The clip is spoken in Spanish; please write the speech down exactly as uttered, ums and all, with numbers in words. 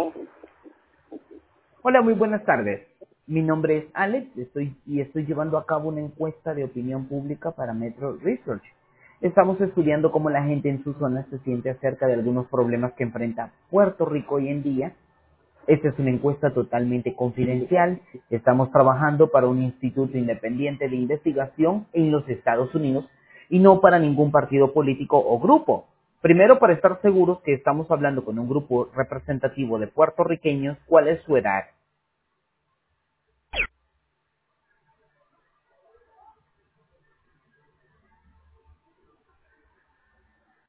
Hola, muy buenas tardes. Mi nombre es Alex estoy, y estoy llevando a cabo una encuesta de opinión pública para Metro Research. Estamos estudiando cómo la gente en su zona se siente acerca de algunos problemas que enfrenta Puerto Rico hoy en día. Esta es una encuesta totalmente confidencial. Estamos trabajando para un instituto independiente de investigación en los Estados Unidos y no para ningún partido político o grupo. Primero, para estar seguros que estamos hablando con un grupo representativo de puertorriqueños, ¿cuál es su edad?